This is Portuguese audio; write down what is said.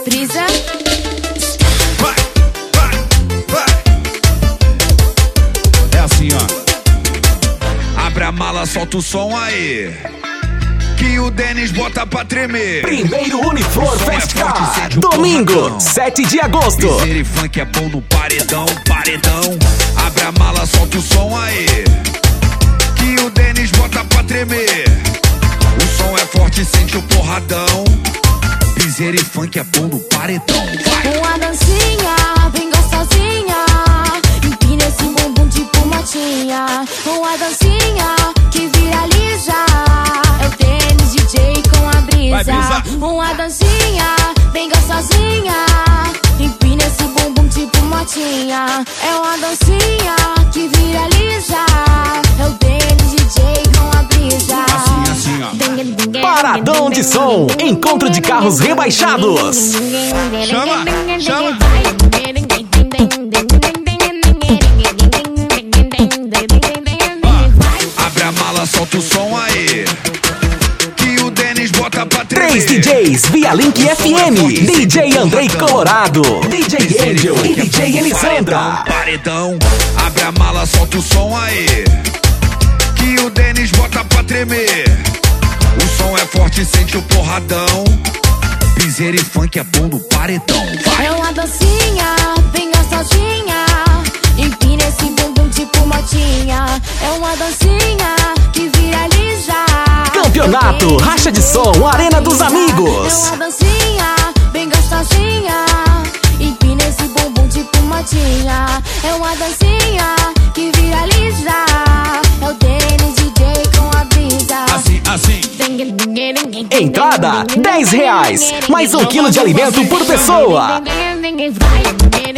brisa. Vai, vai, vai. É assim, ó. Abre a mala, solta o som aí, que o Denis bota pra tremer. Primeiro Uniflor Festival, domingo, 7 de agosto. Piseira e funk é bom no paredão, paredão. Abre a mala, solta o som aí, que o Denis bota pra tremer. O som é forte, sente o porradão. Piseira e funk é bom no paredão. Vai. Uma dancinha bem gostosinha, empina esse bumbum tipo motinha. Uma dancinha que viraliza, é o Denis DJ com a brisa. Uma dancinha bem gostosinha, empina esse bumbum tipo motinha. É uma dancinha que viraliza, é o Denis DJ com a brisa. Assim, assim, ó. Paradão de som, encontro de carros rebaixados. Chama, chama. Abre a mala, solta o som aí, que o Denis bota pra tremer. 3 DJs via Link FM, DJ Andrei Colorado, DJ Angel e DJ Elisandra. Paredão, abre a mala, solta o som aí, que o Denis bota pra tremer. O som é forte, sente o porradão. Piseira e funk é bom no paredão. Vai. É uma dancinha bem gostosinha, empina esse bumbum tipo motinha. É uma dancinha que viraliza. Campeonato Racha de Som, Arena dos Amigos. É uma dancinha bem gostosinha, empina esse bumbum tipo motinha. É uma dancinha que viraliza, é o Denis DJ com a brisa. Assim, assim. Entrada R$10, mais 1 quilo de alimento por pessoa. Vai.